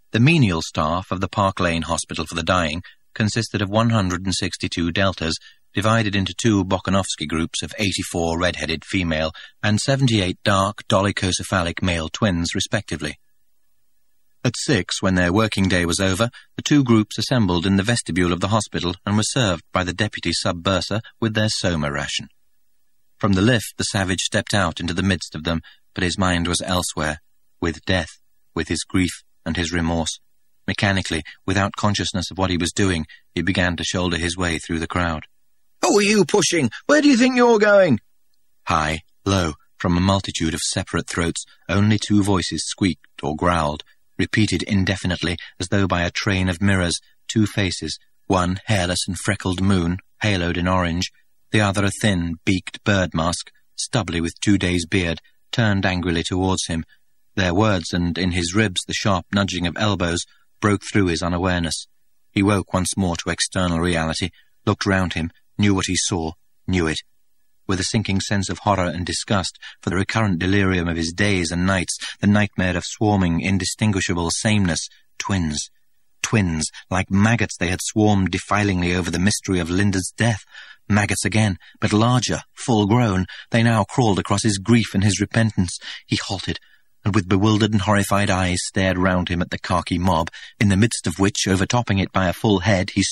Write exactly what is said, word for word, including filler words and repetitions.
The menial staff of the Park Lane Hospital for the Dying consisted of one hundred sixty-two deltas, divided into two Bokanovsky groups of eighty-four red-headed female and seventy-eight dark dolichocephalic male twins, respectively. At six, when their working day was over, the two groups assembled in the vestibule of the hospital and were served by the deputy sub-bursar with their soma ration. From the lift, the savage stepped out into the midst of them, but his mind was elsewhere, with death, with his grief and his remorse. Mechanically, without consciousness of what he was doing, he began to shoulder his way through the crowd. "Who are you pushing? Where do you think you're going?" High, low, from a multitude of separate throats, only two voices squeaked or growled, repeated indefinitely as though by a train of mirrors, two faces, one hairless and freckled moon, haloed in orange, the other a thin, beaked bird mask, stubbly with two days' beard, turned angrily towards him. Their words, and in his ribs the sharp nudging of elbows, broke through his unawareness. He woke once more to external reality, looked round him, knew what he saw, knew it. With a sinking sense of horror and disgust for the recurrent delirium of his days and nights, the nightmare of swarming, indistinguishable sameness, twins. Twins, like maggots they had swarmed defilingly over the mystery of Linda's death. Maggots again, but larger, full-grown. They now crawled across his grief and his repentance. He halted, and with bewildered and horrified eyes stared round him at the khaki mob, in the midst of which, overtopping it by a full head, he